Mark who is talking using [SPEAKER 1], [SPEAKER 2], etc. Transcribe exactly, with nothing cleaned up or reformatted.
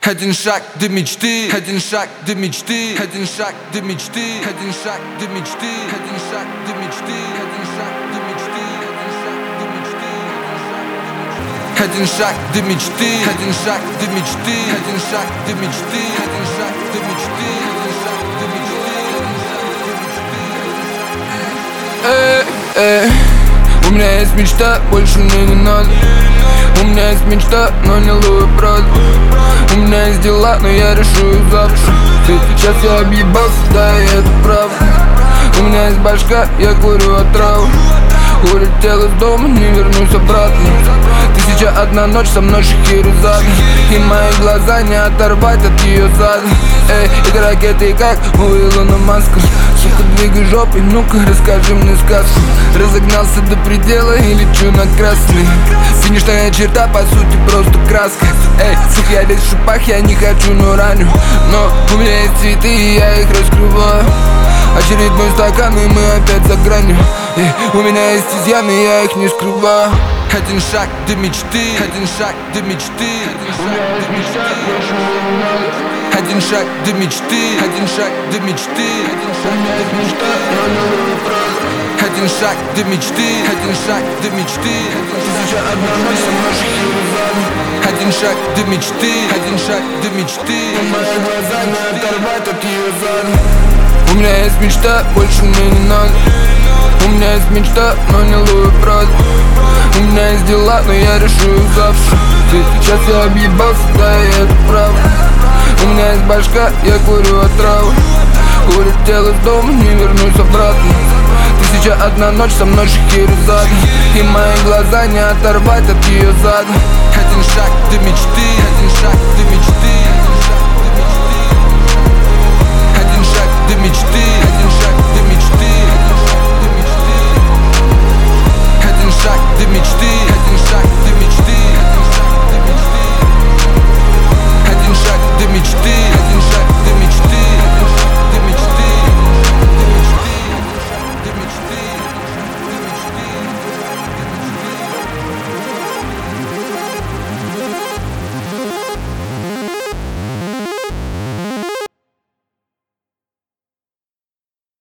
[SPEAKER 1] Один шаг до мечты, один шаг до мечты, один шаг до мечты, один шаг до мечты, один шаг до мечты, один шаг до мечты, один шаг до мечты, один шаг до мечты, один шаг до мечты, один шаг до мечты, один шаг до мечты. Эй, эй, у меня есть мечта, больше мне не надо. У меня есть мечта, но не ловлю правду. У меня есть дела, но я решу их завтра. Сейчас я объебался, да, и это правда. У меня есть башка, я курю отраву. Улетел из дома, не вернусь обратно. Тысяча одна ночь со мной Шахерезада. И мои глаза не оторвать от ее зада. Эй, это ракеты как у Илона Маска. Сука, двигай жопой, ну-ка расскажи мне сказку. Разогнался до предела и лечу на красный. Финишная черта, по сути, просто краска. Эй, сука, я весь в шипах, я не хочу, но раню. Но у меня есть цветы, и я их раскрываю. Очередной стакан, и мы опять за гранью. Эй, у меня есть изъяны, я их не скрываю. Один шаг до мечты, один шаг до мечты, один шаг до мечты, один шаг до мечты, один шаг до мечты, один шаг до мечты, один шаг до мечты, один шаг до мечты, один шаг до мечты. У меня есть мечта, больше мне не надо. У меня есть мечта, но не ловлю правду. У меня есть дела, но я решу их завтра. Сейчас я объебался, да, и это правда. У меня есть башка, я курю отраву. Улетел из дома, не вернусь обратно. Тысяча одна ночь со мной Шахерезада. И мои глаза не оторвать от ее зада. Один шаг до мечты, один шаг до мечты.